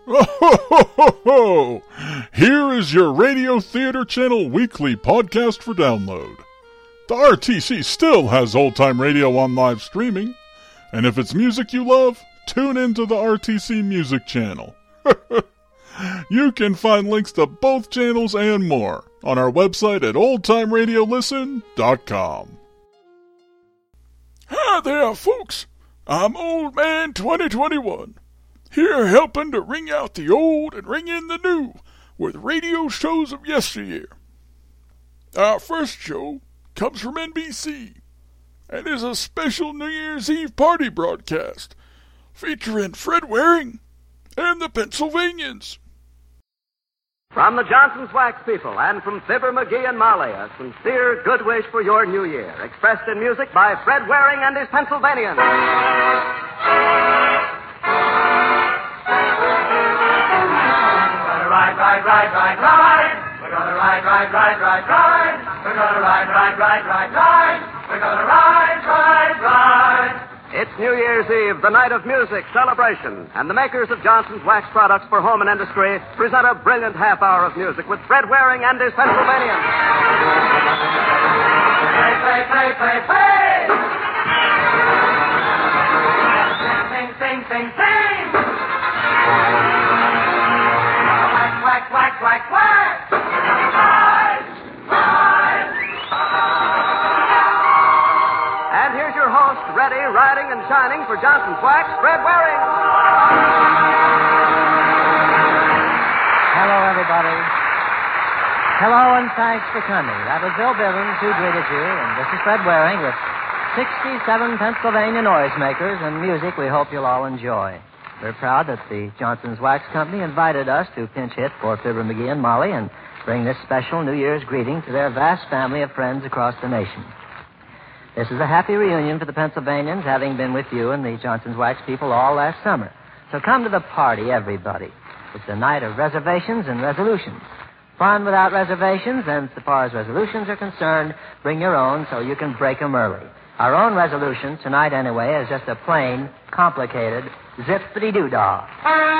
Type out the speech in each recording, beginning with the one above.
Oh, here is your Radio Theater Channel weekly podcast for download. The RTC still has old-time radio on live streaming, and if it's music you love, tune into the RTC Music Channel. You can find links to both channels and more on our website at oldtimeradiolisten.com. Hi there, folks. I'm Old Man 2021. Here helping to ring out the old and ring in the new with radio shows of yesteryear. Our first show comes from NBC and is a special New Year's Eve party broadcast featuring Fred Waring and the Pennsylvanians. From the Johnson's Wax people and from Fibber, McGee, and Molly, a sincere good wish for your new year, expressed in music by Fred Waring and his Pennsylvanians. Ride. We're gonna ride. We're gonna ride. We're gonna ride. It's New Year's Eve, the night of music, celebration, and the makers of Johnson's Wax products for home and industry present a brilliant half hour of music with Fred Waring and his Pennsylvanians. Play. Sing. Whack. And here's your host, ready, riding, and shining for Johnson's Wax, Fred Waring. Hello, everybody. Hello, and thanks for coming. That was Bill Bivens who greeted you, and this is Fred Waring with 67 Pennsylvania noisemakers and music we hope you'll all enjoy. We're proud that the Johnson's Wax Company invited us to pinch hit for Fibber, McGee, and Molly and bring this special New Year's greeting to their vast family of friends across the nation. This is a happy reunion for the Pennsylvanians, having been with you and the Johnson's Wax people all last summer. So come to the party, everybody. It's a night of reservations and resolutions. Fun without reservations, and so far as resolutions are concerned, bring your own so you can break them early. Our own resolution, tonight anyway, is just a plain, complicated zippity-doo-dah.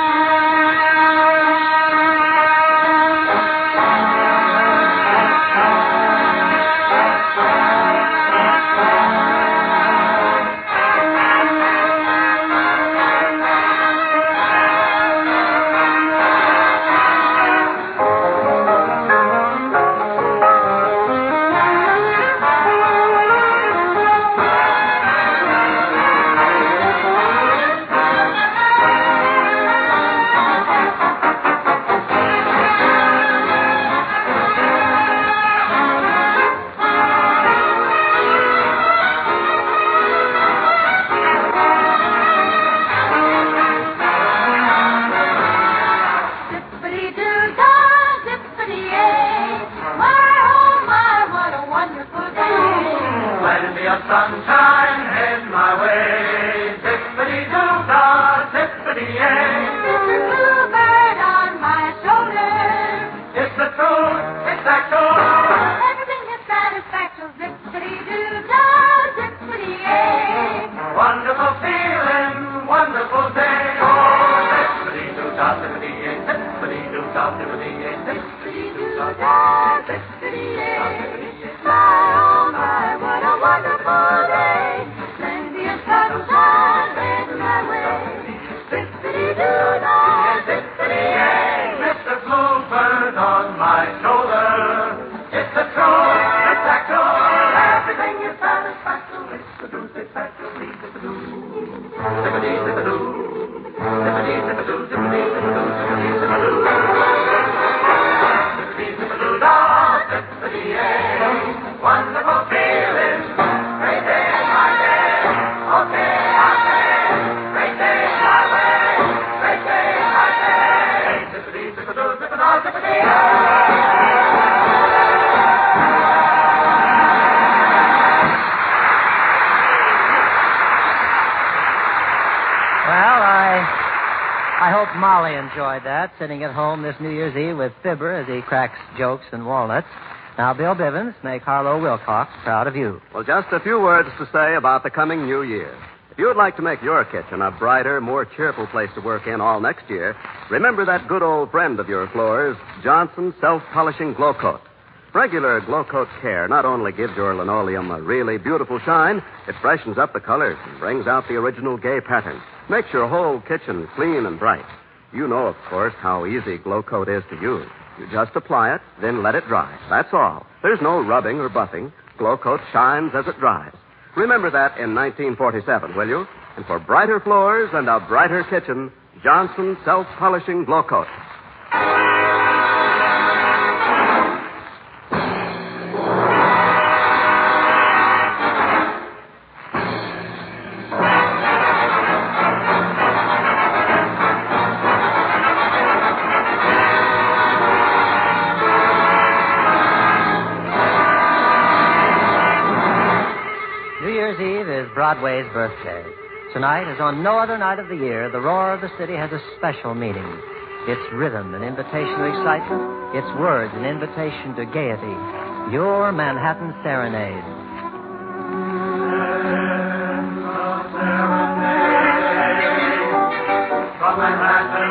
I hope Molly enjoyed that, sitting at home this New Year's Eve with Fibber as he cracks jokes and walnuts. Now, Bill Bivens, make Harlow Wilcox proud of you. Well, just a few words to say about the coming new year. If you'd like to make your kitchen a brighter, more cheerful place to work in all next year, remember that good old friend of your floors, Johnson Self-Polishing Glow Coat. Regular Glow Coat care not only gives your linoleum a really beautiful shine, it freshens up the colors and brings out the original gay pattern. Makes your whole kitchen clean and bright. You know, of course, how easy Glow Coat is to use. You just apply it, then let it dry. That's all. There's no rubbing or buffing. Glow Coat shines as it dries. Remember that in 1947, will you? And for brighter floors and a brighter kitchen, Johnson Self-Polishing Glow Coat. Broadway's birthday. Tonight, as on no other night of the year, the roar of the city has a special meaning. Its rhythm, an invitation to excitement. Its words, an invitation to gaiety. Your Manhattan Serenade. From Manhattan,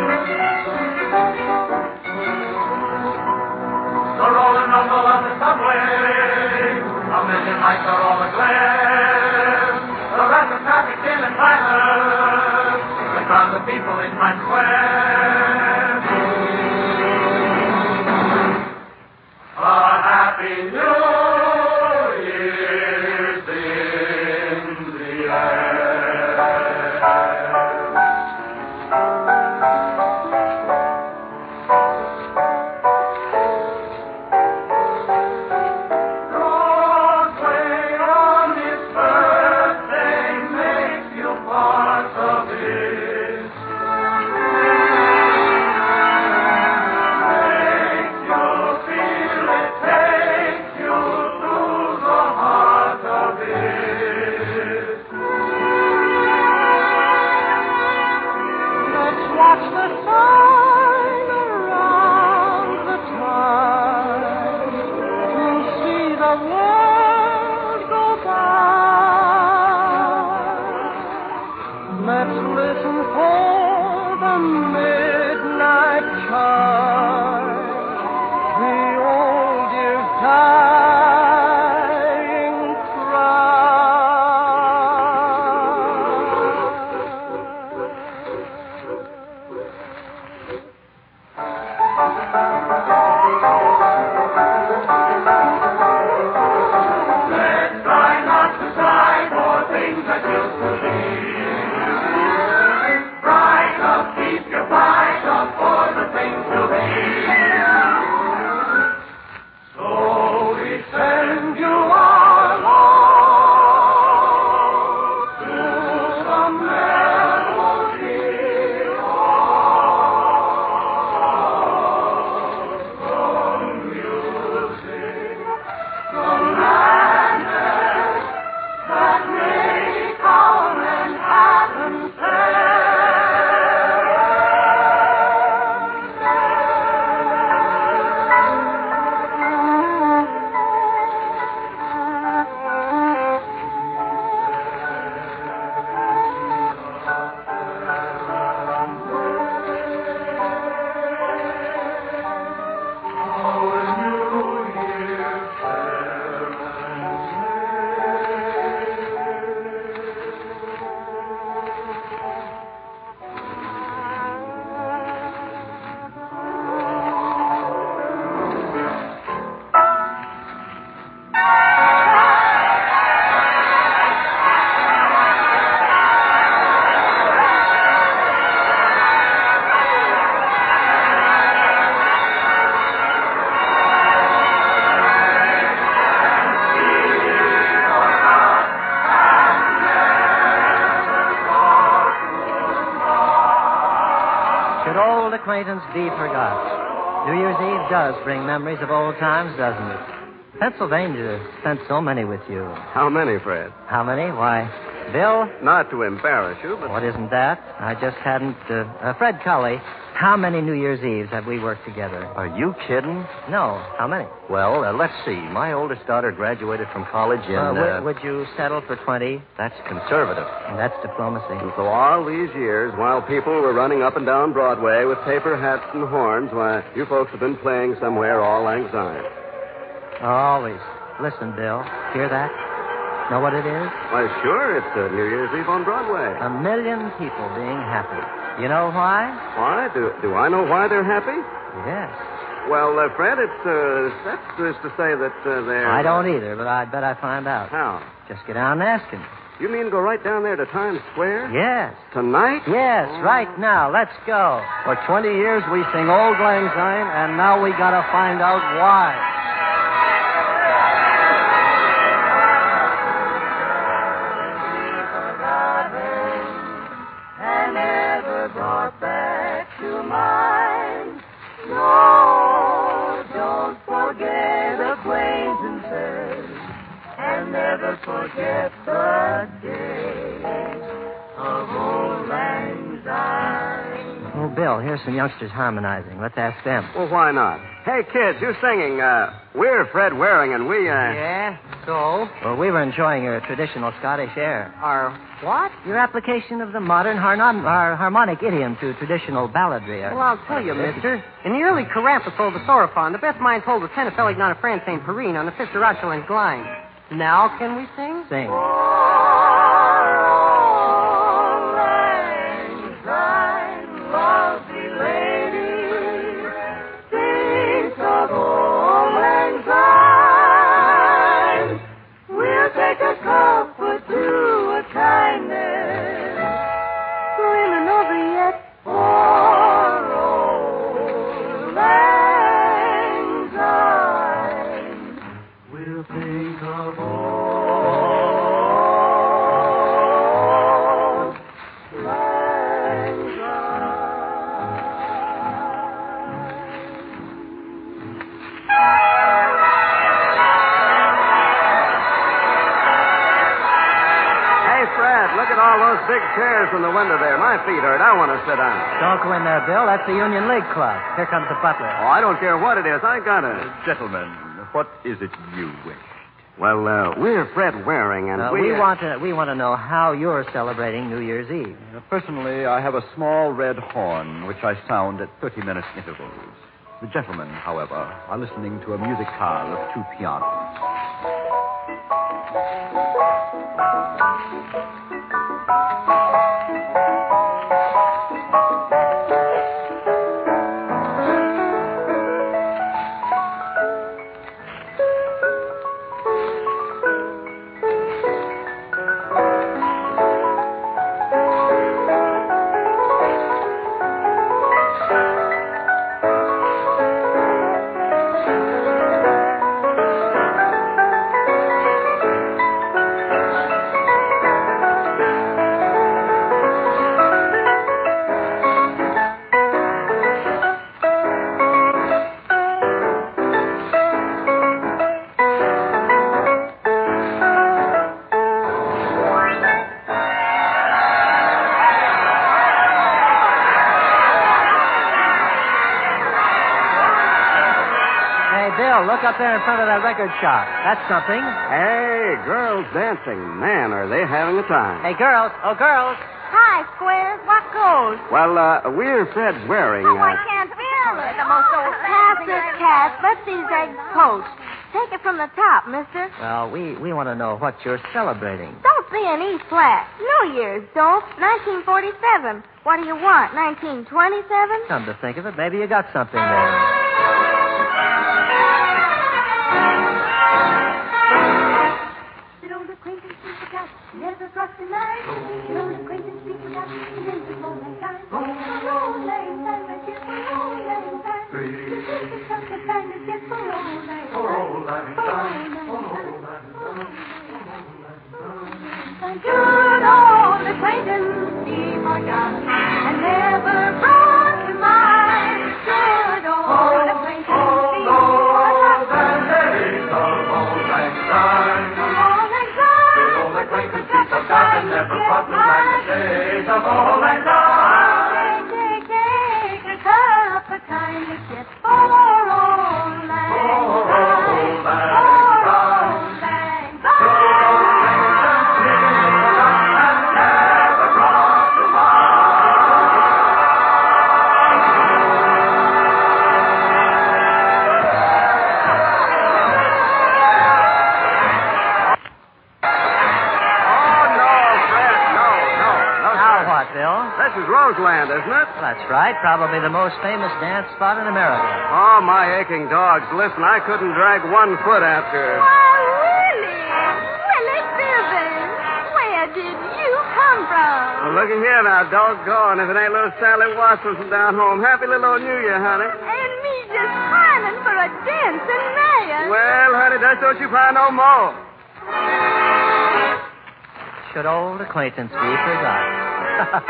the rolling rumble of the subway, a million lights are all aglaze. The rush of traffic in and clamor, the crowd of people in Times Square. A happy New Year's in the air. Broadway on its birthday makes you part of it. Makes you feel it, takes you to the heart of it. Let's watch the sign around the time to see the world go by. Let's listen for the midnight chime, the old year's dying cry. Let's try not to sigh for things that used to be. Bright up, keep your bright up for the things to be. So we send you our love to the melody of music, the madness that make our Manhattan Should old acquaintance be forgot? New Year's Eve does bring memories of old times, doesn't it? Pennsylvania spent so many with you. How many, Fred? How many? Why, Bill? Not to embarrass you, but... What isn't that? I just hadn't... Fred Cully. How many New Year's Eves have we worked together? Are you kidding? No. How many? Well, let's see. My oldest daughter graduated from college in... Would you settle for 20? That's conservative. That's diplomacy. And so all these years, while people were running up and down Broadway with paper hats and horns, why, you folks have been playing somewhere all lang syne. Always. Listen, Bill. Hear that? Know what it is? Why, sure, it's New Year's Eve on Broadway. 1 million people being happy. You know why? Why? Do I know why they're happy? Yes. Well, Fred, that's to say that they're... I don't either, but I bet I find out. How? Just get down and ask him. You mean go right down there to Times Square? Yes. Tonight? Yes, right now. Let's go. For 20 years we sing Old Lang Syne, and now we gotta find out why. Forget the days of Old Lang Syne. Oh, Bill, here's some youngsters harmonizing. Let's ask them. Well, why not? Hey, kids, you're singing, we're Fred Waring, and we, Yeah? So? Well, we were enjoying your traditional Scottish air. Our what? Your application of the modern harmonic idiom to traditional balladry. Well, I'll tell you, mister. In the early Carapace of the Saurophon, the best minds hold the tenor Pellegrina France St. Perrine on the fifth of Rochelin's line. Now can we sing? Sing. big chairs in the window there. My feet hurt. I want to sit down. Don't go in there, Bill. That's the Union League Club. Here comes the butler. Oh, I don't care what it is. I got it. Gentlemen, what is it you wish? Well, we're Fred Waring, and we want to know how you're celebrating New Year's Eve. Personally, I have a small red horn, which I sound at 30-minute intervals. The gentlemen, however, are listening to a musicale of two pianos. Look up there in front of that record shop. That's something. Hey, girls dancing. Man, are they having a time. Hey, girls. Oh, girls. Hi, Squares. What goes? Well, we're Fred Waring. Oh, I can't feel it. The most old pass this cast. Let's see that coach. Take it from the top, mister. Well, we want to know what you're celebrating. Don't be an E flat. New Year's, don't. 1947. What do you want, 1927? Come to think of it, maybe you got something there. Never cross the line. No acquaintance people got in the morning time. Oh, lang syne, let's get for old lang syne. It's just the time to get for old lang syne. Old lang syne. Good old acquaintance people got and never brought to mind. Good old acquaintance people got. Days of old lang syne. And never brought the days of old lang syne. Take a That's right. Probably the most famous dance spot in America. Oh, my aching dogs. Listen, I couldn't drag 1 foot after. Why, Willie Bivens, where did you come from? Well, looky here now, doggone, if it ain't little Sally Watson from down home. Happy little old New Year, honey. And me just pining for a dance in Mayan. Well, honey, that's don't you find no more. Should old acquaintance be forgot?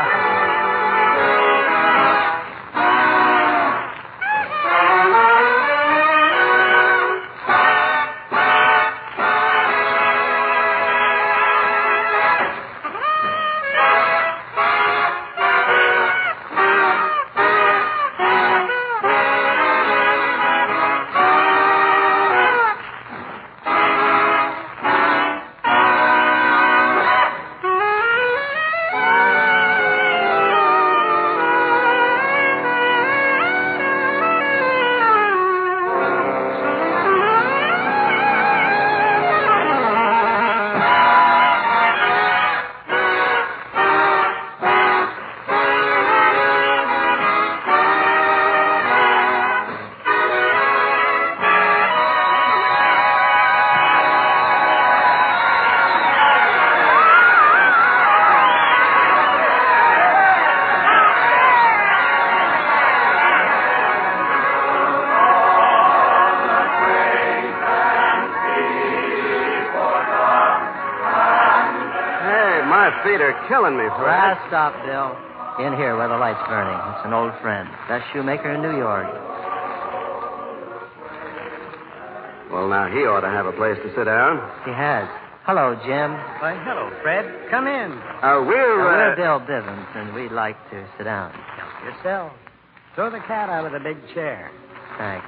Feet are killing me, Fred. Stop, Bill. In here where the light's burning. It's an old friend. Best shoemaker in New York. Well, now, he ought to have a place to sit down. He has. Hello, Jim. Why, hello, Fred. Come in. We're Bill Bivens, and we'd like to sit down. Help yourself. Throw the cat out of the big chair. Thanks.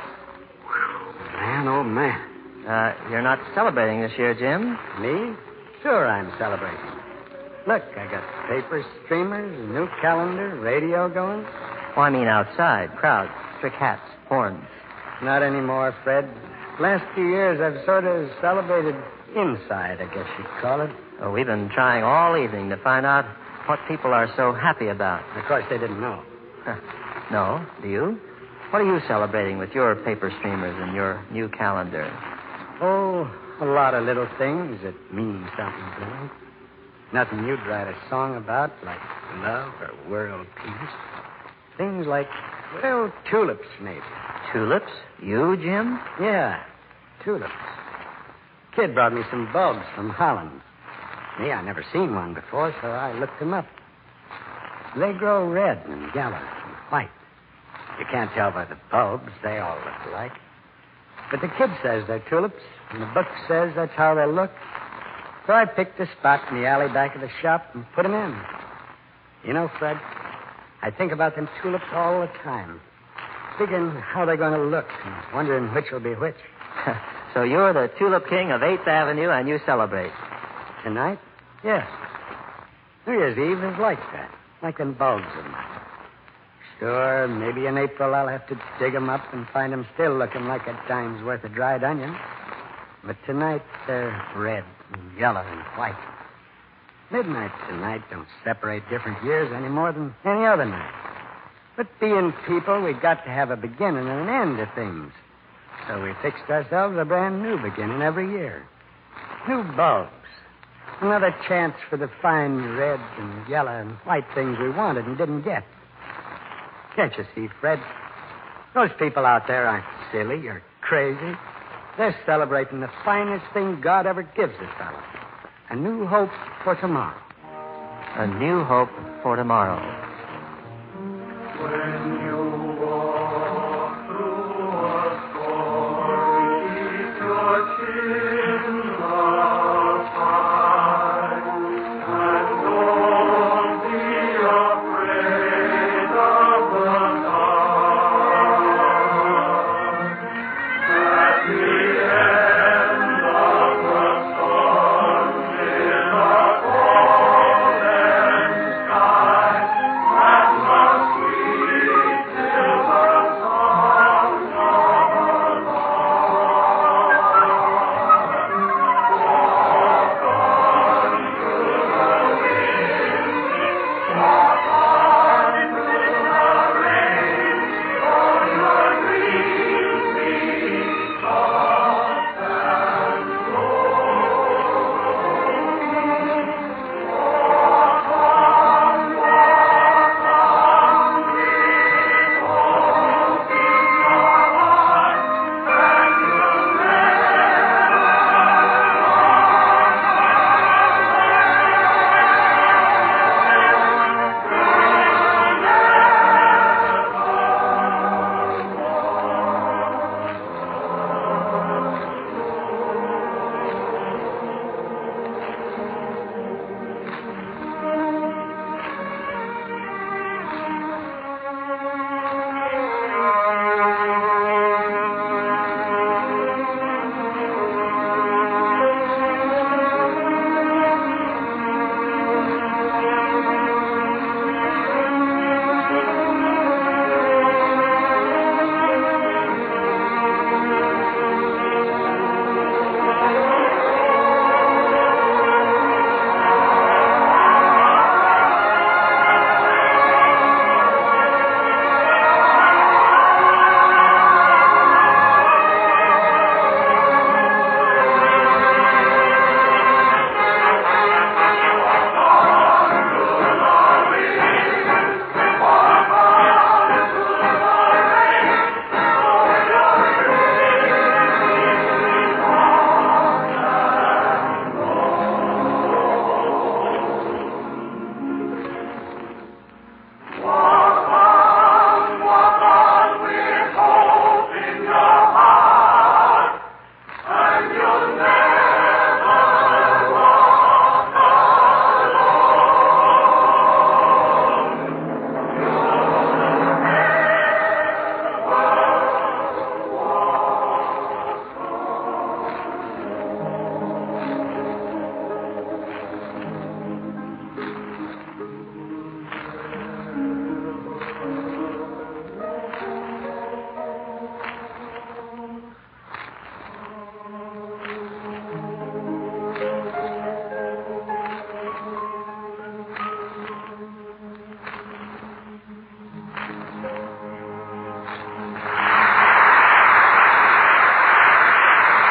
Man, oh, man. You're not celebrating this year, Jim? Me? Sure I'm celebrating. Look, I got paper streamers, a new calendar, radio going. Oh, I mean outside. Crowds, trick hats, horns. Not anymore, Fred. Last few years I've sort of celebrated inside, I guess you'd call it. Oh, we've been trying all evening to find out what people are so happy about. Of course, they didn't know. No? Do you? What are you celebrating with your paper streamers and your new calendar? Oh, a lot of little things that mean something to me. Nothing you'd write a song about, like love or world peace. Things like, well, tulips, maybe. Tulips? You, Jim? Yeah, tulips. Kid brought me some bulbs from Holland. Me, I never seen one before, so I looked them up. They grow red and yellow and white. You can't tell by the bulbs. They all look alike. But the kid says they're tulips, and the book says that's how they look. So I picked a spot in the alley back of the shop and put them in. You know, Fred, I think about them tulips all the time, figuring how they're going to look and wondering which will be which. So you're the Tulip King of 8th Avenue, and you celebrate. Tonight? Yes. New Year's Eve is like that, like them bulbs of mine. Sure, maybe in April I'll have to dig them up and find them still looking like a dime's worth of dried onion. But tonight they're red and yellow and white. Midnight tonight don't separate different years any more than any other night. But being people, we got to have a beginning and an end to things. So we fixed ourselves a brand new beginning every year. New bulbs. Another chance for the fine red and yellow and white things we wanted and didn't get. Can't you see, Fred? Those people out there aren't silly or crazy. They're celebrating the finest thing God ever gives a fellow. A new hope for tomorrow. A new hope for tomorrow. When you walk through a storm, keep your chin up high, and don't be afraid of the dark. At the end of the storm, in a golden sky, and the sweet silver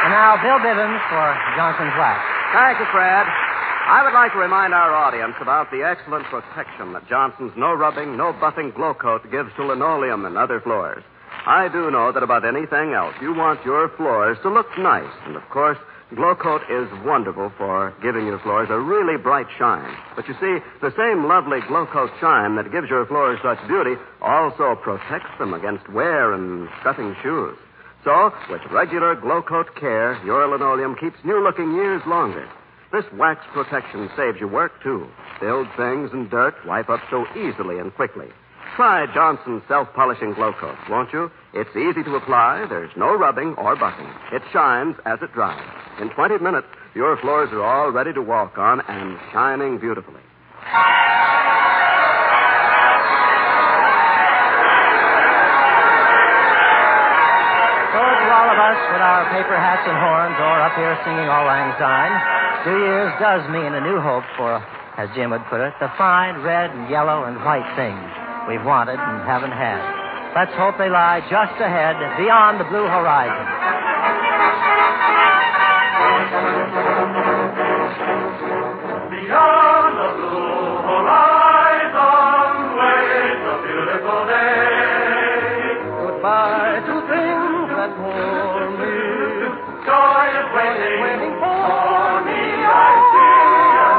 And now, Bill Bivens for Johnson's Wax. Thank you, Fred. I would like to remind our audience about the excellent protection that Johnson's no-rubbing, no-buffing glow coat gives to linoleum and other floors. I do know that above anything else, you want your floors to look nice. And, of course, Glow Coat is wonderful for giving your floors a really bright shine. But you see, the same lovely Glow Coat shine that gives your floors such beauty also protects them against wear and scuffing shoes. So, with regular Glow Coat care, your linoleum keeps new-looking years longer. This wax protection saves you work, too. Spilled things and dirt wipe up so easily and quickly. Try Johnson's self-polishing Glow Coat, won't you? It's easy to apply. There's no rubbing or buffing. It shines as it dries. In 20 minutes, your floors are all ready to walk on and shining beautifully. So to all of us with our paper hats and horns or up here singing Auld Lang Syne, 2 years does mean a new hope for, as Jim would put it, the fine red and yellow and white things we've wanted and haven't had. Let's hope they lie just ahead, beyond the blue horizon. Beyond the blue horizon waits a beautiful day. Goodbye to things that bore me. Joy is waiting for me. I see a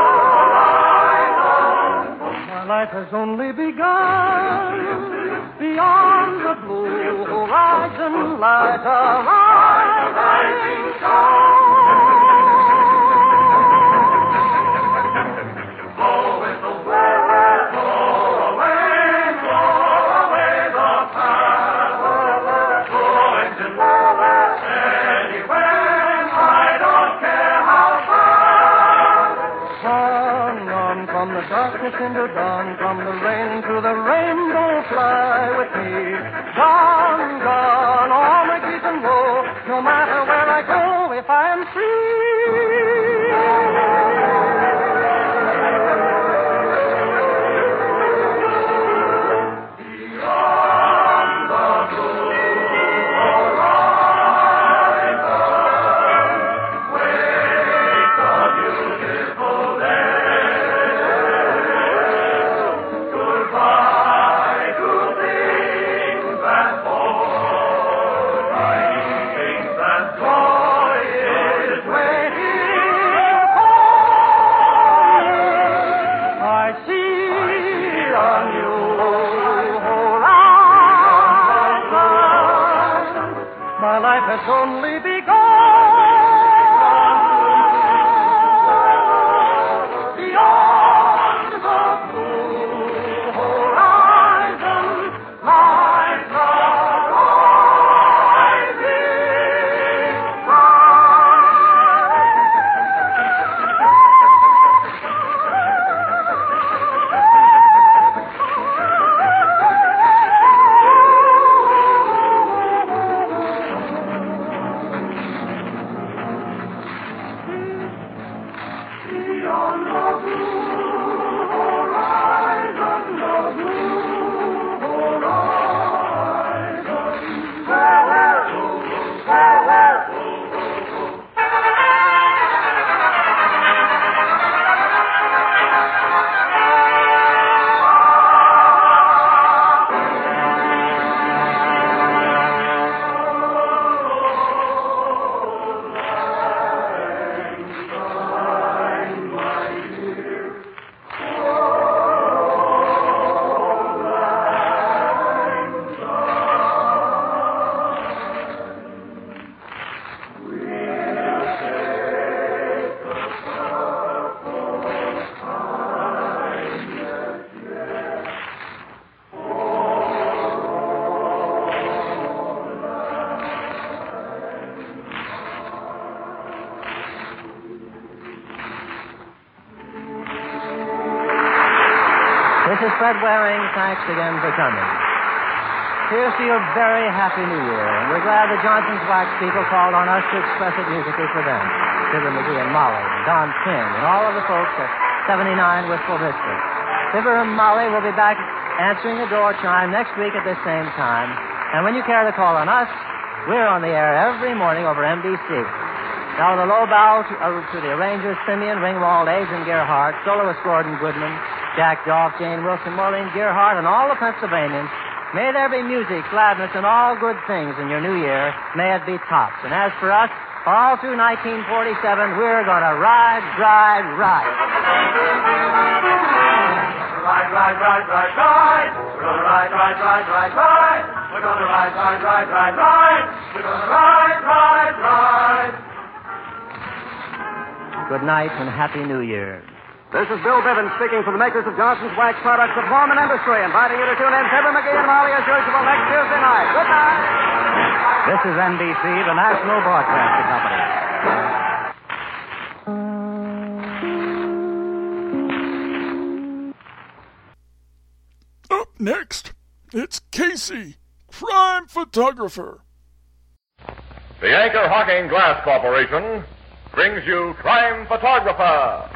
blue horizon. My life has only begun. Beyond the blue horizon lies a rising sun. Blow whistle, blow away the past. Blow engine, anywhere, I don't care how fast. On from the darkness into dawn, from the rain to the rainbow, fly with me. Gone, gone, all my grief and woe, no matter where I go, if I am free. My life has only begun. Beyond the blue horizon lies the rising This is Fred Waring. Thanks again for coming. Here's to your very happy New Year. And we're glad the Johnson's Wax people called on us to express it musically for them. Fibber McGee and Molly, and Don Quinn, and all of the folks at 79 Wistful Vista. Fibber and Molly will be back answering the door chime next week at this same time. And when you care to call on us, We're on the air every morning over NBC. Now, the low bow to the arrangers, Simeon, Ringwald, Aizen Gerhardt, soloist Gordon Goodman, Jack Goff, Jane Wilson, Maureen Gerhardt, and all the Pennsylvanians. May there be music, gladness, and all good things in your new year. May it be tops. And as for us, all through 1947, we're going to ride, ride, ride. Ride, ride, ride, ride, ride. We're going to ride, ride, ride, ride, ride. We're going to ride, ride, ride, ride, ride. We're going to ride, ride, ride. Good night and Happy New Year. This is Bill Bivens speaking for the makers of Johnson's Wax Products of Home and Industry, inviting you to tune in Fibber McGee and Molly as usual next Tuesday night. Good night. This is NBC, the National Broadcasting Company. Up next, it's Casey, crime photographer. The Anchor Hocking Glass Corporation brings you Crime Photographer.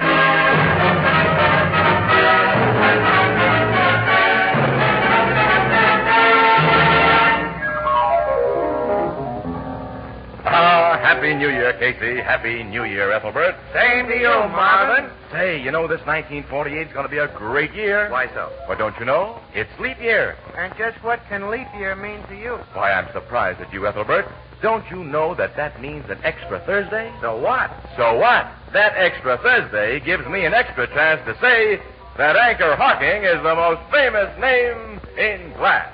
Happy New Year, Casey. Happy New Year, Ethelbert. Same to you, Marvin. Say, you know this 1948 is going to be a great year. Why so? Well, don't you know? It's leap year. And just what can leap year mean to you? Why, I'm surprised at you, Ethelbert. Don't you know that means an extra Thursday? So what? So what? That extra Thursday gives me an extra chance to say that Anchor Hocking is the most famous name in glass.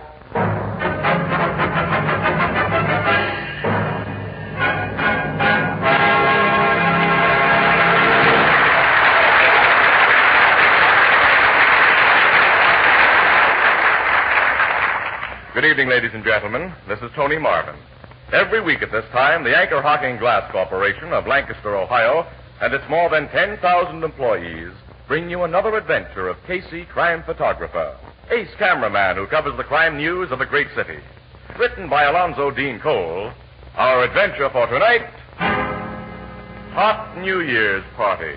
Good evening, ladies and gentlemen. This is Tony Marvin. Every week at this time, the Anchor Hocking Glass Corporation of Lancaster, Ohio, and its more than 10,000 employees bring you another adventure of Casey, crime photographer, ace cameraman who covers the crime news of the great city. Written by Alonzo Dean Cole, our adventure for tonight, Hot New Year's Party.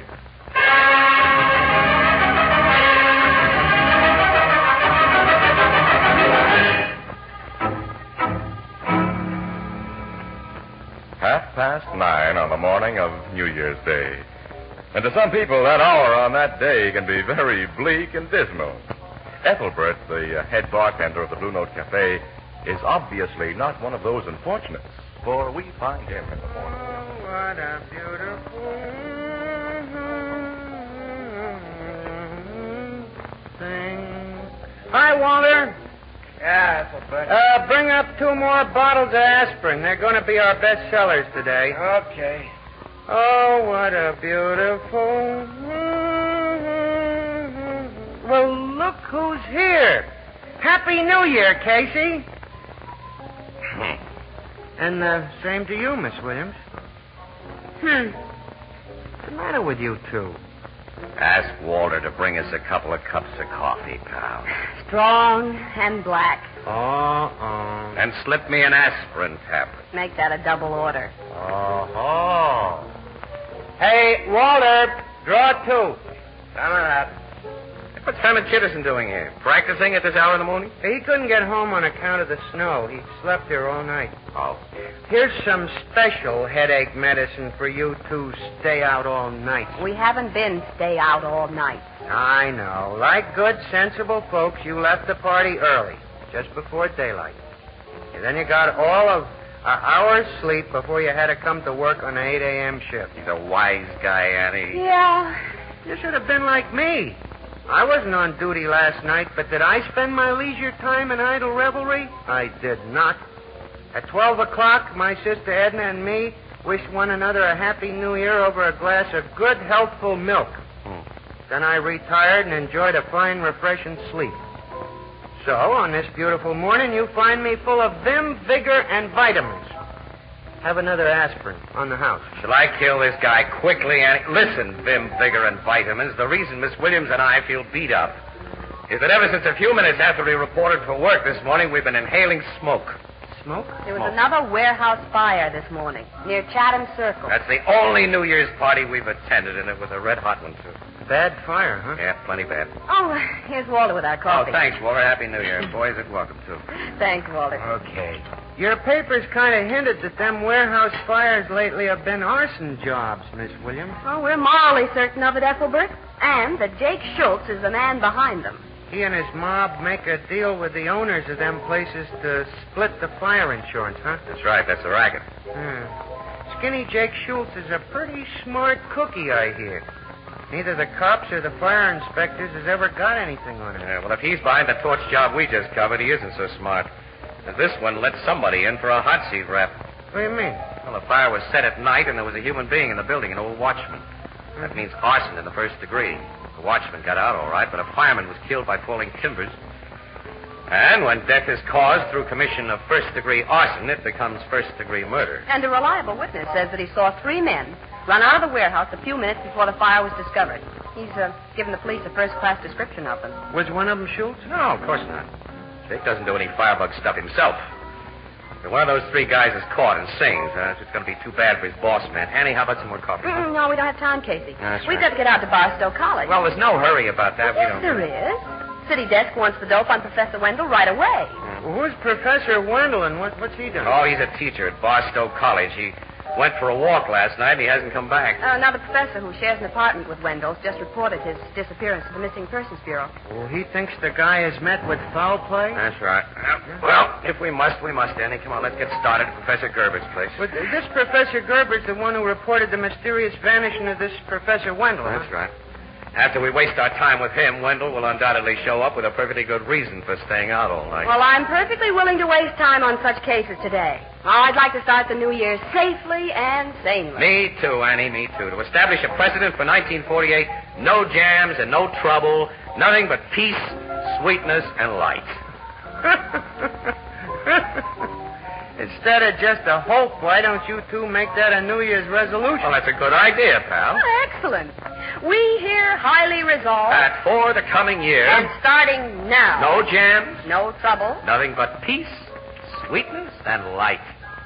Past 9 on the morning of New Year's Day. And to some people, that hour on that day can be very bleak and dismal. Ethelbert, the head bartender of the Blue Note Cafe, is obviously not one of those unfortunates, for we find him in the morning. Oh, what a beautiful thing. Hi, Walter. Yeah, Ethelbert. Bring up 2 more bottles of aspirin. They're going to be our best sellers today. Okay. Oh, what a beautiful... Well, look who's here. Happy New Year, Casey. And same to you, Miss Williams. What's the matter with you two? Ask Walter to bring us a couple of cups of coffee, pal. Strong and black. Uh-oh. And slip me an aspirin tablet. Make that a double order. Oh. Hey, Walter, draw 2. Some of that. What's Herman Chitterson doing here? Practicing at this hour in the morning? He couldn't get home on account of the snow. He slept here all night. Oh. Here's some special headache medicine for you to stay out all night. We haven't been stay out all night. I know. Like good, sensible folks, you left the party early, just before daylight. And then you got all of an hour's sleep before you had to come to work on an 8 a.m. shift. He's a wise guy, Annie. Yeah. You should have been like me. I wasn't on duty last night, but did I spend my leisure time in idle revelry? I did not. At 12 o'clock, my sister Edna and me wished one another a happy new year over a glass of good, healthful milk. Then I retired and enjoyed a fine, refreshing sleep. So, on this beautiful morning, you find me full of vim, vigor, and vitamins. Have another aspirin on the house. Shall I kill this guy quickly, Annie? Listen, vim, vigor, and vitamins. The reason Miss Williams and I feel beat up is that ever since a few minutes after we reported for work this morning, we've been inhaling smoke. Smoke? There was another warehouse fire this morning near Chatham Circle. That's the only New Year's party we've attended, and it was a red-hot one, too. Bad fire, huh? Yeah, plenty bad. Oh, here's Walter with our coffee. Oh, thanks, Walter. Happy New Year. Boys, you're welcome, too. Thanks, Walter. Okay. Your paper's kind of hinted that them warehouse fires lately have been arson jobs, Miss Williams. Oh, we're morally certain of it, Ethelbert. And that Jake Schultz is the man behind them. He and his mob make a deal with the owners of them places to split the fire insurance, huh? That's right. That's the racket. Skinny Jake Schultz is a pretty smart cookie, I hear. Neither the cops or the fire inspectors has ever got anything on him. Yeah, well, if he's behind the torch job we just covered, he isn't so smart. And this one let somebody in for a hot seat rap. What do you mean? Well, the fire was set at night, and there was a human being in the building, an old watchman. That means arson in the first degree. The watchman got out all right, but a fireman was killed by falling timbers. And when death is caused through commission of first-degree arson, it becomes first-degree murder. And a reliable witness says that he saw 3 men run out of the warehouse a few minutes before the fire was discovered. He's given the police a first-class description of them. Was one of them Schultz? No, of course not. Jake doesn't do any firebug stuff himself. If one of those 3 guys is caught and sings, it's going to be too bad for his boss man. Annie, how about some more coffee? No, we don't have time, Casey. That's We've right. got to get out to Barstow College. Well, there's no hurry about that. Yes, there is. City desk wants the dope on Professor Wendell right away. Well, who's Professor Wendell and what's he doing? Oh, he's a teacher at Barstow College. He went for a walk last night and he hasn't come back. Now, the professor who shares an apartment with Wendell's just reported his disappearance to the Missing Persons Bureau. Well, he thinks the guy has met with foul play? That's right. Well, if we must, we must, Annie. Come on, let's get started at Professor Gerber's place. But this Professor Gerber's the one who reported the mysterious vanishing of this Professor Wendell, huh? That's right. After we waste our time with him, Wendell will undoubtedly show up with a perfectly good reason for staying out all night. Well, I'm perfectly willing to waste time on such cases today. I'd like to start the new year safely and sanely. Me too, Annie, me too. To establish a precedent for 1948, no jams and no trouble, nothing but peace, sweetness, and light. Instead of just a hope, why don't you two make that a New Year's resolution? Well, that's a good idea, pal. Oh, excellent. We here highly resolve That for the coming year, and starting now, no jams, no trouble, nothing but peace, sweetness, and light.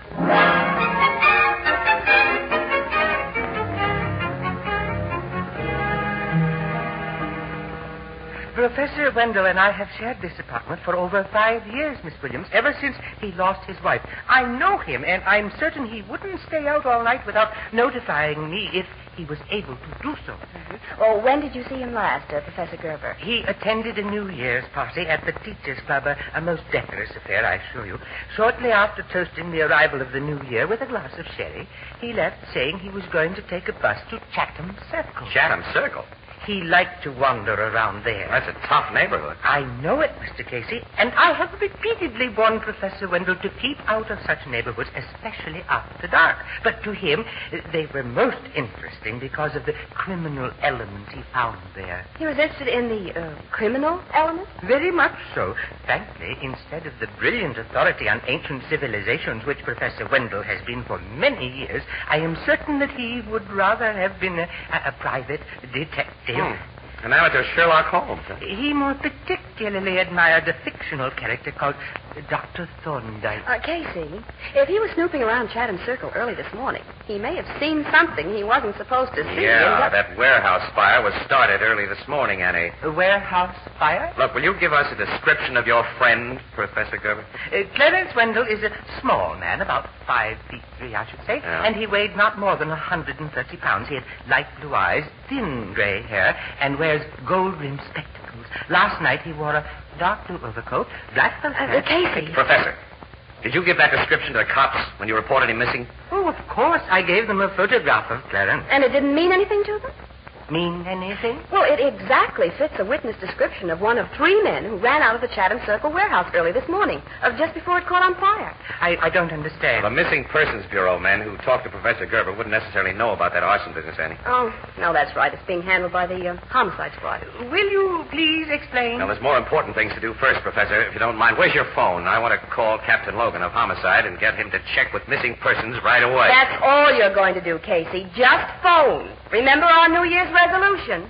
Professor Wendell and I have shared this apartment for over 5 years, Miss Williams, ever since he lost his wife. I know him, and I'm certain he wouldn't stay out all night without notifying me if he was able to do so. Oh, when did you see him last, Professor Gerber? He attended a New Year's party at the Teachers' Club, a most decorous affair, I assure you. Shortly after toasting the arrival of the New Year with a glass of sherry, he left saying he was going to take a bus to Chatham Circle. Chatham Circle? He liked to wander around there. That's a tough neighborhood. I know it, Mr. Casey, and I have repeatedly warned Professor Wendell to keep out of such neighborhoods, especially after dark. But to him, they were most interesting because of the criminal element he found there. He was interested in the criminal element? Very much so. Frankly, instead of the brilliant authority on ancient civilizations which Professor Wendell has been for many years, I am certain that he would rather have been a private detective. An amateur Sherlock Holmes. Huh? He more particularly admired a fictional character called Dr. Thorndyke. Casey, if he was snooping around Chatham Circle early this morning, he may have seen something he wasn't supposed to see. Yeah, that warehouse fire was started early this morning, Annie. A warehouse fire? Look, will you give us a description of your friend, Professor Gerber? Clarence Wendell is a small man, about 5'3", I should say, and he weighed not more than 130 pounds. He had light blue eyes, thin gray hair, and wears gold-rimmed spectacles. Last night he wore a dark blue overcoat, black felt hat. Casey. Professor, did you give that description to the cops when you reported him missing? Oh, of course. I gave them a photograph of Clarence. And it didn't mean anything to them? Mean anything? Well, it exactly fits a witness description of one of 3 men who ran out of the Chatham Circle warehouse early this morning, just before it caught on fire. I don't understand. Well, the Missing Persons Bureau men who talked to Professor Gerber wouldn't necessarily know about that arson business, Annie. Oh, no, that's right. It's being handled by the homicide squad. Will you please explain? Now, there's more important things to do first, Professor, if you don't mind. Where's your phone? I want to call Captain Logan of Homicide and get him to check with Missing Persons right away. That's all you're going to do, Casey. Just phone. Remember our New Year's resolution.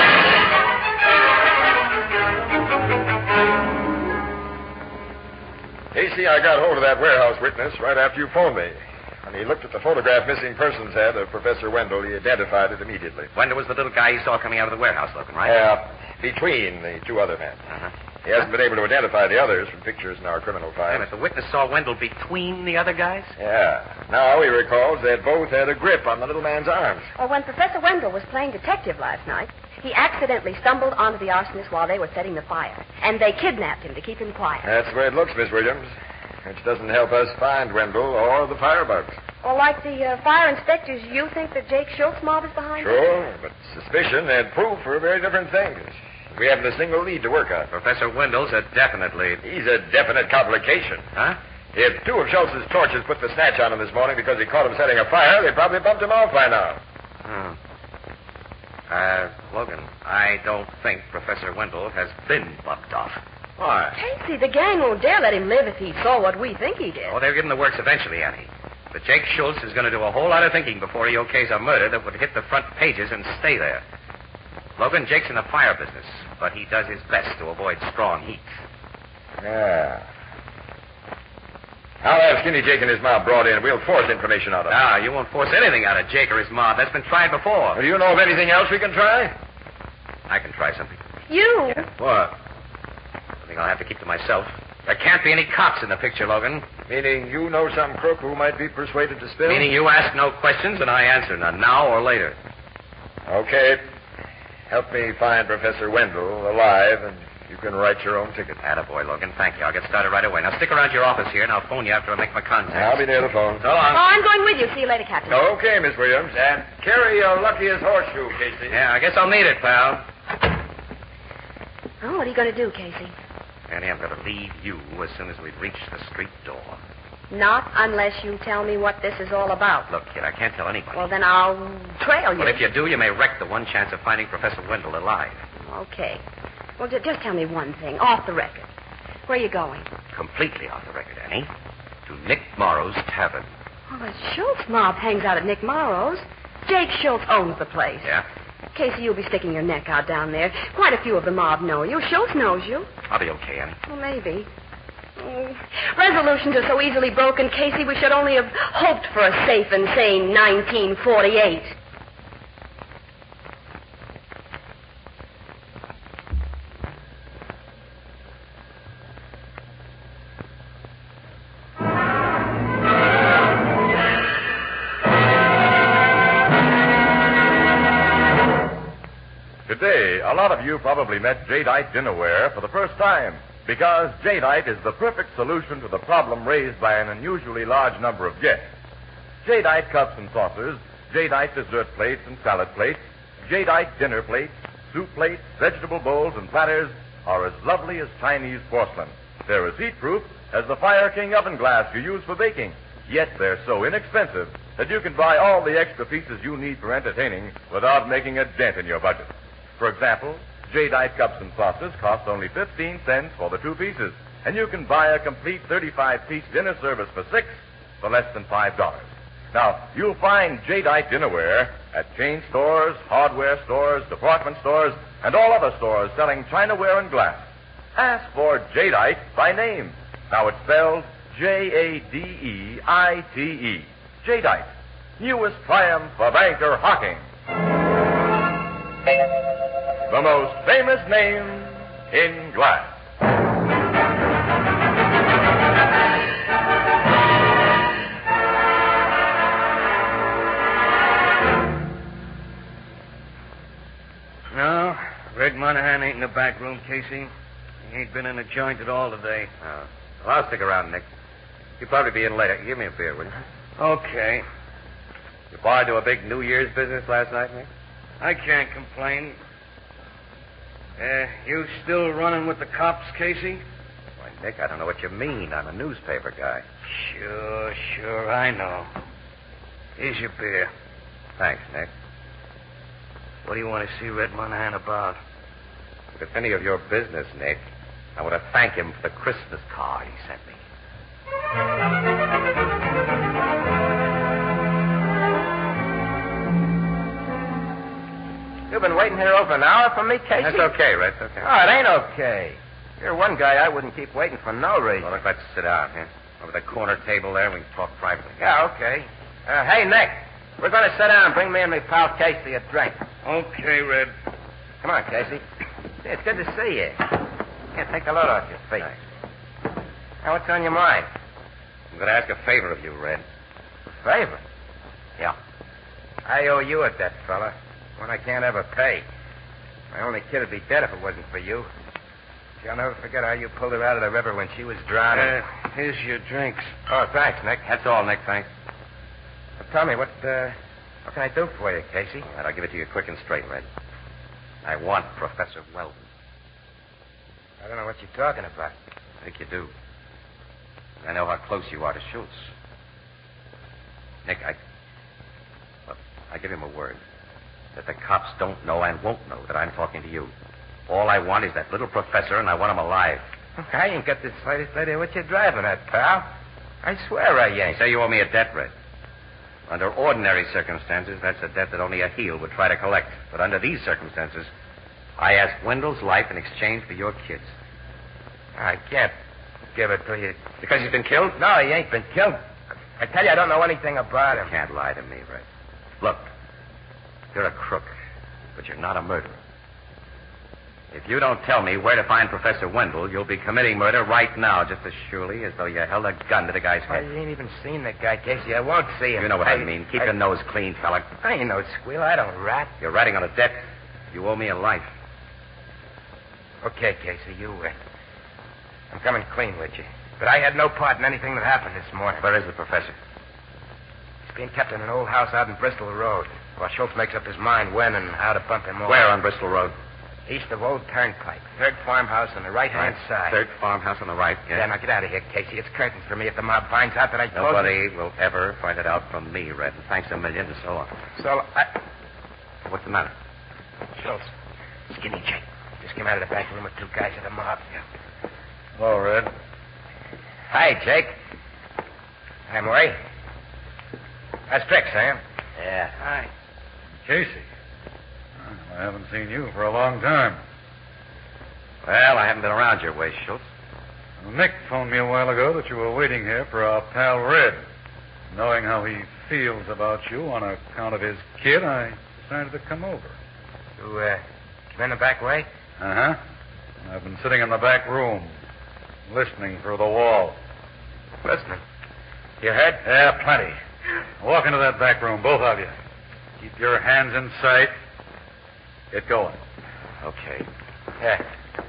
Casey, I got hold of that warehouse witness right after you phoned me. When he looked at the photograph Missing Persons had of Professor Wendell, he identified it immediately. Wendell was the little guy you saw coming out of the warehouse, Logan, right? Yeah, between the 2 other men. Uh-huh. He hasn't been able to identify the others from pictures in our criminal files. But the witness saw Wendell between the other guys? Yeah. Now he recalls they both had a grip on the little man's arms. Well, when Professor Wendell was playing detective last night, he accidentally stumbled onto the arsonist while they were setting the fire. And they kidnapped him to keep him quiet. That's the way it looks, Miss Williams. Which doesn't help us find Wendell or the firebugs. Well, like the fire inspectors, you think that Jake Schultz mob is behind it? Sure, but suspicion and proof are very different things. We haven't a single lead to work on. Professor Wendell's a definite lead. He's a definite complication. Huh? If two of Schultz's torches put the snatch on him this morning because he caught him setting a fire, they probably bumped him off by now. Logan, I don't think Professor Wendell has been bumped off. Why? Casey, the gang won't dare let him live if he saw what we think he did. Oh, they'll give him the works eventually, Annie. But Jake Schultz is going to do a whole lot of thinking before he okays a murder that would hit the front pages and stay there. Logan, Jake's in the fire business, but he does his best to avoid strong heat. Yeah. I'll have Skinny Jake and his mob brought in. We'll force information out of them. Ah, you won't force anything out of Jake or his mob. That's been tried before. Do you know of anything else we can try? I can try something. You? Yeah. What? I think I'll have to keep to myself. There can't be any cops in the picture, Logan. Meaning you know some crook who might be persuaded to spill? Meaning you ask no questions and I answer none, now or later. Okay. Help me find Professor Wendell alive, and you can write your own ticket. Attaboy, Logan. Thank you. I'll get started right away. Now stick around your office here, and I'll phone you after I make my contact. I'll be near the phone. So long. Oh, I'm going with you. See you later, Captain. Okay, Miss Williams. And carry your luckiest horseshoe, Casey. Yeah, I guess I'll need it, pal. Oh, what are you going to do, Casey? Annie, I'm going to leave you as soon as we reach the street door. Not unless you tell me what this is all about. Look, kid, I can't tell anybody. Well, then I'll trail you. But if you do, you may wreck the one chance of finding Professor Wendell alive. Okay. Well, just tell me one thing, off the record. Where are you going? Completely off the record, Annie. To Nick Morrow's Tavern. Well, the Schultz mob hangs out at Nick Morrow's. Jake Schultz owns the place. Yeah? Casey, you'll be sticking your neck out down there. Quite a few of the mob know you. Schultz knows you. I'll be okay, Annie. Well, maybe. Resolutions are so easily broken, Casey, we should only have hoped for a safe and sane 1948. Today, a lot of you probably met Jadeite dinnerware for the first time, because Jadeite is the perfect solution to the problem raised by an unusually large number of guests. Jadeite cups and saucers, Jadeite dessert plates and salad plates, Jadeite dinner plates, soup plates, vegetable bowls, and platters are as lovely as Chinese porcelain. They're as heat-proof as the Fire King oven glass you use for baking. Yet they're so inexpensive that you can buy all the extra pieces you need for entertaining without making a dent in your budget. For example, Jadeite cups and saucers cost only 15 cents for the 2 pieces, and you can buy a complete 35-piece dinner service for $6 for less than $5. Now, you'll find Jadeite dinnerware at chain stores, hardware stores, department stores, and all other stores selling chinaware and glass. Ask for Jadeite by name. Now it's spelled Jadeite. Jadeite, newest triumph of anchor hocking. The most famous name in glass. No, Red Monahan ain't in the back room, Casey. He ain't been in a joint at all today. Well, I'll stick around, Nick. You'll probably be in later. Give me a beer, will you? Okay. You barred to a big New Year's business last night, Nick? I can't complain. You still running with the cops, Casey? Why, Nick, I don't know what you mean. I'm a newspaper guy. Sure, I know. Here's your beer. Thanks, Nick. What do you want to see Red Monahan about? If it's any of your business, Nick, I want to thank him for the Christmas card he sent me. You've been waiting here over an hour for me, Casey? That's okay, Red. That's okay. Oh, it ain't okay. You're one guy I wouldn't keep waiting for no reason. Well, let's sit down here. Over the corner table there, we can talk privately. Yeah, okay. Hey, Nick, we're going to sit down and bring me and my pal Casey a drink. Okay, Red. Come on, Casey. Hey, it's good to see you. Here, take the load off your feet. Now, what's on your mind? I'm going to ask a favor of you, Red. Favor? Yeah. I owe you a debt, fella. One I can't ever pay. My only kid would be dead if it wasn't for you. I'll never forget how you pulled her out of the river when she was drowning. Here's your drinks. Oh, thanks, Nick. That's all, Nick, thanks. Well, tell me, what can I do for you, Casey? All right, I'll give it to you quick and straight, Red. I want Professor Weldon. I don't know what you're talking about. I think you do. I know how close you are to Schultz. Nick, I give him a word that the cops don't know and won't know that I'm talking to you. All I want is that little professor, and I want him alive. I ain't got the slightest idea what you're driving at, pal. I swear I ain't. You say you owe me a debt, Red. Under ordinary circumstances, that's a debt that only a heel would try to collect. But under these circumstances, I ask Wendell's life in exchange for your kids. I can't give it to you. Because he's been killed? No, he ain't been killed. I tell you, I don't know anything about him. You can't lie to me, Red. Look, you're a crook, but you're not a murderer. If you don't tell me where to find Professor Wendell, you'll be committing murder right now, just as surely as though you held a gun to the guy's head. I ain't even seen the guy, Casey. I won't see him. You know what I mean. Keep your nose clean, fella. I ain't no squeal. I don't rat. You're ratting on a debt. You owe me a life. Okay, Casey, I'm coming clean with you. But I had no part in anything that happened this morning. Where is the professor? He's being kept in an old house out in Bristol Road, while Schultz makes up his mind when and how to bump him off. Where on Bristol Road? East of Old Turnpike. Third farmhouse on the right-hand side. Third farmhouse on the right, yeah. Yeah, now get out of here, Casey. It's curtains for me if the mob finds out that I told Nobody will ever find it out from me, Red. And thanks a million and so on. So, What's the matter? Schultz. Skinny Jake. Just came out of the back room with two guys of the mob. Hello, Red. Hi, Jake. Hi, Maury. That's Trick, Sam. Yeah. Hi. Casey. I haven't seen you for a long time. Well, I haven't been around your way, Schultz. Nick phoned me a while ago that you were waiting here for our pal Red. Knowing how he feels about you on account of his kid, I decided to come over. You came in the back way? Uh-huh. I've been sitting in the back room, listening through the wall. Listening? You heard? Yeah, plenty. Walk into that back room, both of you. Keep your hands in sight. Get going. Okay. Yeah.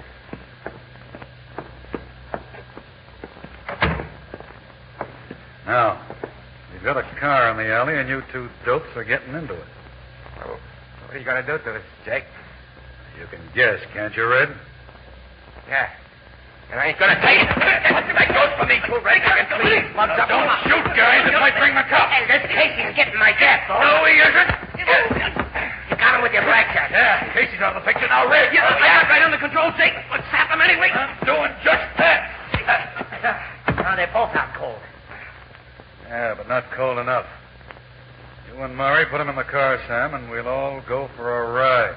Now, you've got a car in the alley, and you two dopes are getting into it. Oh, what are you going to do to us, Jake? You can guess, can't you, Red? Yeah. And I ain't going to take it. That goes for me, too, Red. Don't shoot, guys. It might bring the cops. Hey, this Casey's getting my gas, boy. No, he isn't. You got him with your blackjack. Yeah, Casey's out of the picture now, Red. Yeah, I got right under control, Jake. Let's zap him anyway. I'm doing just that. Now, they're both out cold. Yeah, but not cold enough. You and Murray put him in the car, Sam, and we'll all go for a ride.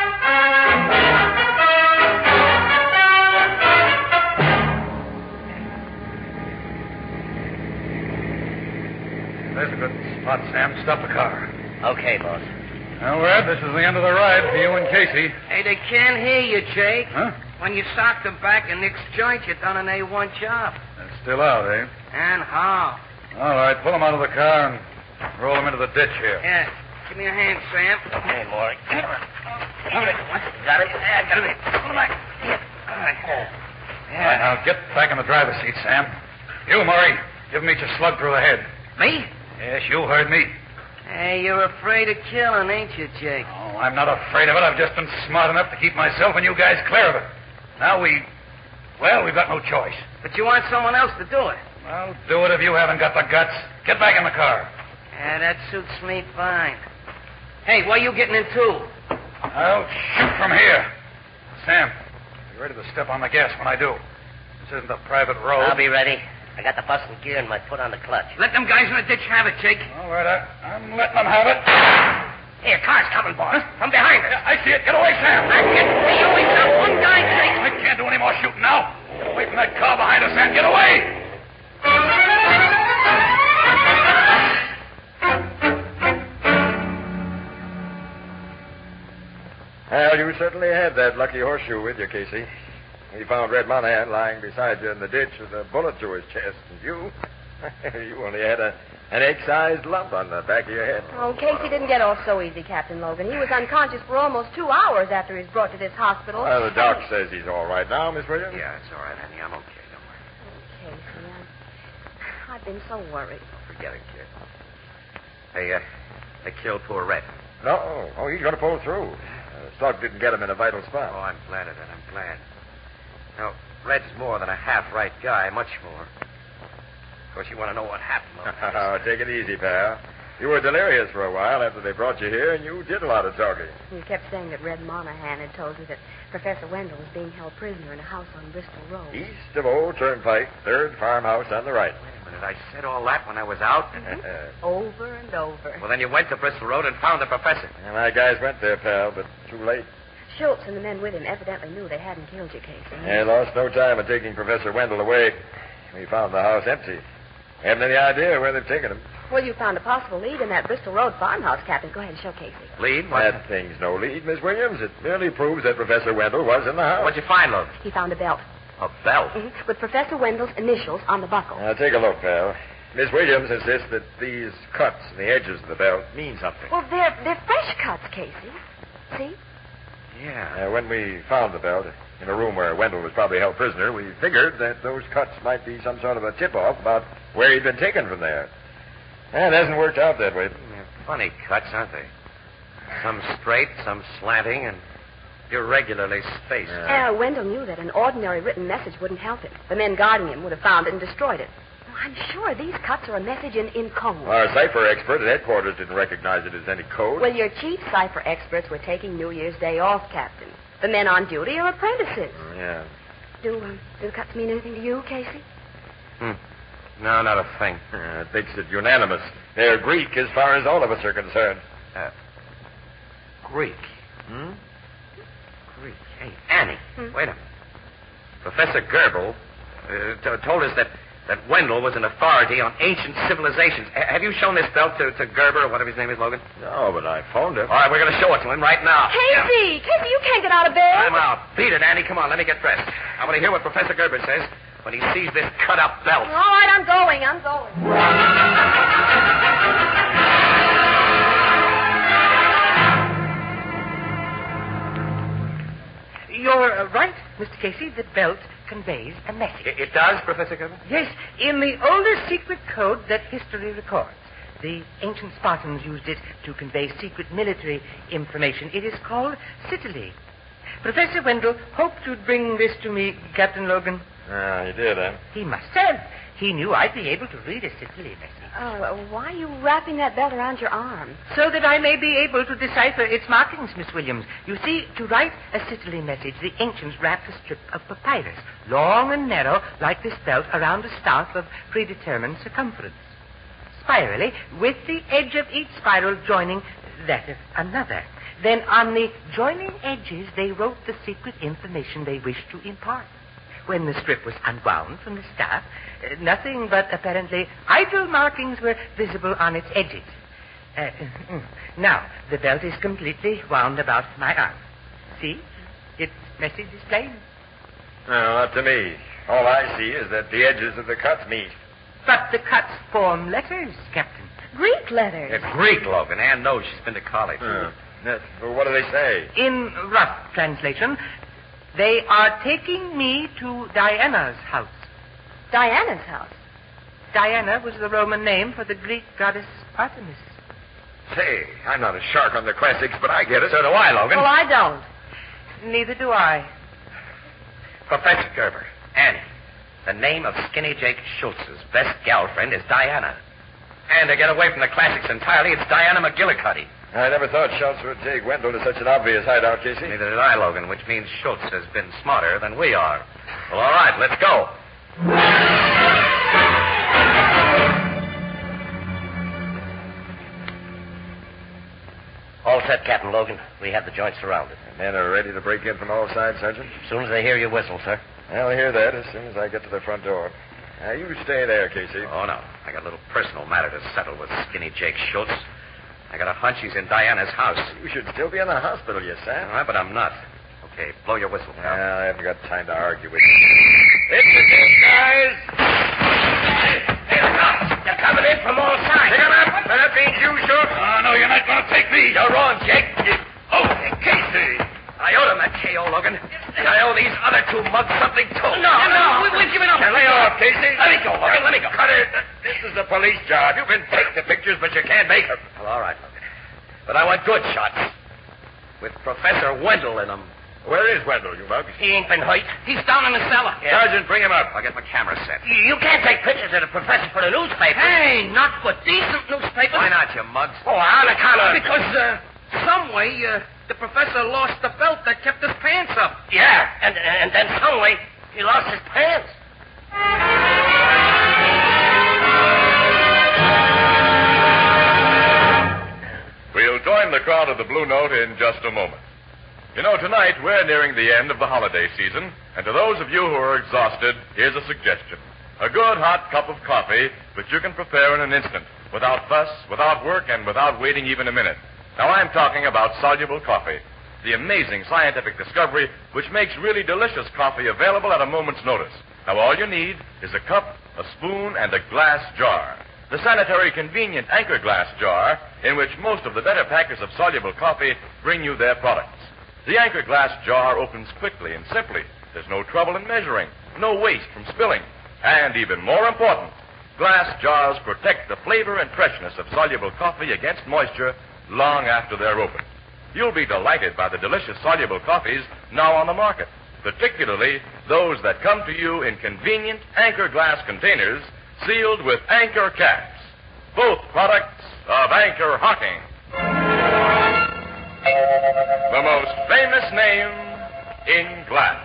There's a good spot, Sam. Stop the car. Okay, boss. Now, Red, this is the end of the ride for you and Casey. Hey, they can't hear you, Jake. Huh? When you socked them back in Nick's joint, you done an A1 job. They're still out, eh? And how? All right, pull them out of the car and roll them into the ditch here. Yeah. Give me a hand, Sam. Okay, Maury. Come on. Got it? Yeah, got it. Pull it back. Here. All right. All right, now get back in the driver's seat, Sam. You, Murray, give him each a slug through the head. Me? Yes, you heard me. Hey, you're afraid of killing, ain't you, Jake? Oh, I'm not afraid of it. I've just been smart enough to keep myself and you guys clear of it. Now we've got no choice. But you want someone else to do it. Well, do it if you haven't got the guts. Get back in the car. Yeah, that suits me fine. Hey, where you getting into? I'll shoot from here. Sam, be ready to step on the gas when I do. This isn't a private road. I'll be ready. I got the bus in gear and my foot on the clutch. Let them guys in the ditch have it, Jake. All right, I'm letting them have it. Here, car's coming, boss. From behind us. I see it. Get away, Sam. I get we always got one guy, Jake. I can't do any more shooting now. Get away from that car behind us, Sam. Get away. Well, you certainly had that lucky horseshoe with you, Casey. We found Red Monahan lying beside you in the ditch with a bullet through his chest. And you only had an egg-sized lump on the back of your head. Oh, Casey didn't get off so easy, Captain Logan. He was unconscious for almost 2 hours after he was brought to this hospital. Well, the doc says he's all right now, Miss Williams. Yeah, it's all right, honey. I'm okay. Don't worry. Casey, I've been so worried. Forget it, kid. They killed poor Red. No. Oh, he's going to pull through. Slug didn't get him in a vital spot. Oh, I'm glad of that. I'm glad. Now, Red's more than a half-right guy, much more. Of course, you want to know what happened. Oh, take it easy, pal. You were delirious for a while after they brought you here, and you did a lot of talking. You kept saying that Red Monahan had told you that Professor Wendell was being held prisoner in a house on Bristol Road. East of Old Turnpike, third farmhouse on the right. Wait a minute. I said all that when I was out? Over and over. Well, then you went to Bristol Road and found the professor. And my guys went there, pal, but too late. Schultz and the men with him evidently knew they hadn't killed you, Casey. They lost no time in taking Professor Wendell away. We found the house empty. Haven't any idea where they've taken him. Well, you found a possible lead in that Bristol Road farmhouse, Captain. Go ahead and show Casey. Lead? That thing's no lead, Miss Williams. It merely proves that Professor Wendell was in the house. What'd you find, Logan? He found a belt. A belt? Mm-hmm. With Professor Wendell's initials on the buckle. Now, take a look, pal. Miss Williams insists that these cuts in the edges of the belt mean something. Well, they're fresh cuts, Casey. See? Yeah. When we found the belt in a room where Wendell was probably held prisoner, we figured that those cuts might be some sort of a tip-off about where he'd been taken from there. And it hasn't worked out that way. They're funny cuts, aren't they? Some straight, some slanting, and irregularly spaced. Wendell knew that an ordinary written message wouldn't help him. The men guarding him would have found it and destroyed it. Well, I'm sure these cuts are a message in code. Our cipher expert at headquarters didn't recognize it as any code. Well, your chief cipher experts were taking New Year's Day off, Captain. The men on duty are apprentices. Yeah. Do the cuts mean anything to you, Casey? No, not a thing. It makes it unanimous. They're Greek as far as all of us are concerned. Greek? Greek. Hey, Annie, wait a minute. Professor Goebel told us that Wendell was an authority on ancient civilizations. Have you shown this belt to Gerber or whatever his name is, Logan? No, but I phoned him. All right, we're going to show it to him right now. Casey! Casey, you can't get out of bed. I'm out. Beat it, Annie. Come on, let me get dressed. I want to hear what Professor Gerber says when he sees this cut-up belt. All right, I'm going. You're right, Mr. Casey. The belt conveys a message. It does, Professor Gerber? Yes, in the oldest secret code that history records. The ancient Spartans used it to convey secret military information. It is called Citily. Professor Wendell hoped you'd bring this to me, Captain Logan. He did, huh? He must have. He knew I'd be able to read a Citily message. Why are you wrapping that belt around your arm? So that I may be able to decipher its markings, Miss Williams. You see, to write a Citily message, the ancients wrapped a strip of papyrus, long and narrow, like this belt, around a staff of predetermined circumference. Spirally, with the edge of each spiral joining that of another. Then on the joining edges, they wrote the secret information they wished to impart. When the strip was unwound from the staff, nothing but apparently idle markings were visible on its edges. Now, the belt is completely wound about my arm. See? Its message is plain. No, not to me. All I see is that the edges of the cuts meet. But the cuts form letters, Captain. Greek letters. It's Greek, Logan. Ann knows she's been to college. Well, what do they say? In rough translation, they are taking me to Diana's house. Diana's house? Diana was the Roman name for the Greek goddess Artemis. Say, I'm not a shark on the classics, but I get it. So do I, Logan. Well, I don't. Neither do I. Professor Gerber, Annie, the name of Skinny Jake Schultz's best girlfriend is Diana. And to get away from the classics entirely, it's Diana McGillicuddy. I never thought Schultz would take Wendell to such an obvious hideout, Casey. Neither did I, Logan, which means Schultz has been smarter than we are. Well, all right, let's go. All set, Captain Logan. We have the joint surrounded. The men are ready to break in from all sides, Sergeant? As soon as they hear your whistle, sir. I'll hear that as soon as I get to the front door. Now, you stay there, Casey. Oh, no. I got a little personal matter to settle with Skinny Jake Schultz. I got a hunch he's in Diana's house. You should still be in the hospital, you son. All right, but I'm not. Okay, blow your whistle, pal. I haven't got time to argue with you. This is it, guys. Hey, look out. They're coming in from all sides. Pick 'em up. That means you, Shook. Oh, no, you're not going to take me. You're wrong, Jake. Oh, Casey. I owed him that KO, Logan. I owe these other two mugs something, too. No, we've given up. Now, lay off, Casey. Let me go, Logan. Let me go. Cut it. This is a police job. You can take the pictures, but you can't make them. Well, all right, Logan. But I want good shots. With Professor Wendell in them. Where is Wendell, you mugs? He ain't been hurt. He's down in the cellar. Yeah. Sergeant, bring him up. I'll get my camera set. You can't take pictures of the professor for the newspaper. Hey, not for decent newspapers. Why not, you mugs? Oh, on account of... Because, some way, the professor lost the belt that kept his pants up. Yeah, and then some way, he lost his pants. We'll join the crowd of the Blue Note in just a moment. You know, tonight we're nearing the end of the holiday season, and to those of you who are exhausted, here's a suggestion. A good hot cup of coffee, which you can prepare in an instant, without fuss, without work, and without waiting even a minute. Now, I'm talking about soluble coffee, the amazing scientific discovery which makes really delicious coffee available at a moment's notice. Now, all you need is a cup, a spoon, and a glass jar. The sanitary, convenient Anchor glass jar in which most of the better packers of soluble coffee bring you their products. The Anchor glass jar opens quickly and simply. There's no trouble in measuring, no waste from spilling. And even more important, glass jars protect the flavor and freshness of soluble coffee against moisture long after they're opened. You'll be delighted by the delicious soluble coffees now on the market, particularly those that come to you in convenient Anchor glass containers sealed with Anchor caps. Both products of Anchor Hocking. The most famous name in glass.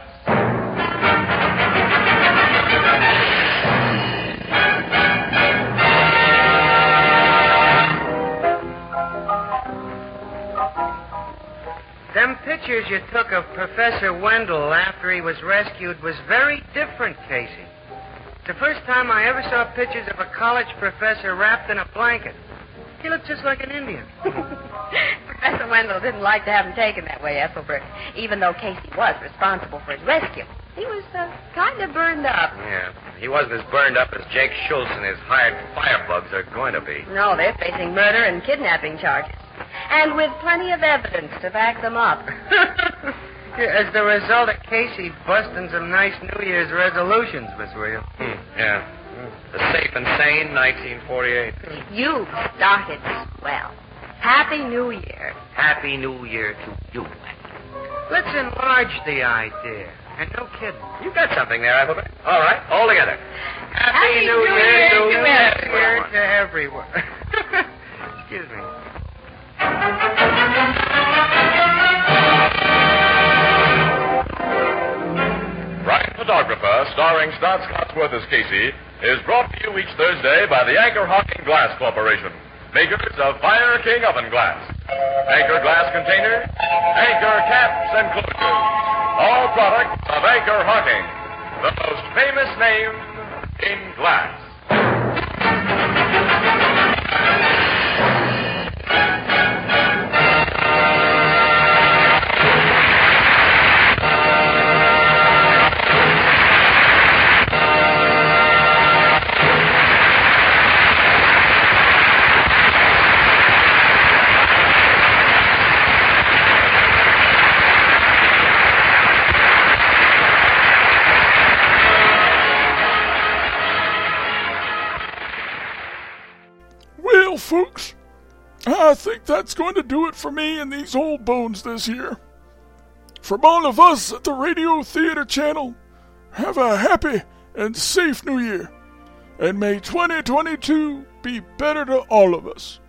Them pictures you took of Professor Wendell after he was rescued was very different, Casey. The first time I ever saw pictures of a college professor wrapped in a blanket. He looked just like an Indian. Professor Wendell didn't like to have him taken that way, Ethelbert, even though Casey was responsible for his rescue. He was kind of burned up. Yeah, he wasn't as burned up as Jake Schultz and his hired firebugs are going to be. No, they're facing murder and kidnapping charges. And with plenty of evidence to back them up. As the result of Casey busting some nice New Year's resolutions, Miss Williams. Yeah. The Safe and Sane, 1948. You started swell. Happy New Year. Happy New Year to you. Let's enlarge the idea. And no kidding. You got something there, Ethelbert. All right, all together. Happy New Year to everyone. To everyone. Excuse me. Brian Photographer, starring Stott Scottsworth as Casey, is brought to you each Thursday by the Anchor Hocking Glass Corporation, makers of Fire King oven glass, Anchor glass containers, Anchor caps and closures. All products of Anchor Hocking, the most famous name in glass. Well, folks, I think that's going to do it for me and these old bones this year. From all of us at the Radio Theater Channel, have a happy and safe New Year, and may 2022 be better to all of us.